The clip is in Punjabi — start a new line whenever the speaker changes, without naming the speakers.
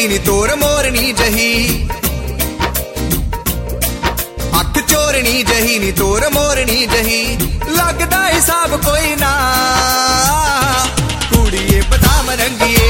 ਨੀ ਤੋਰ ਮੋਰਨੀ ਜਹੀ, ਅੱਖ ਚੋਰਣੀ ਜਹੀ ਨੀ ਤੋਰ ਮੋਰਨੀ ਜਹੀ, ਲੱਗਦਾ ਹਿਸਾਬ ਕੋਈ ਨਾ ਕੁੜੀਏ ਬਦਾਮ ਰੰਗੀਏ।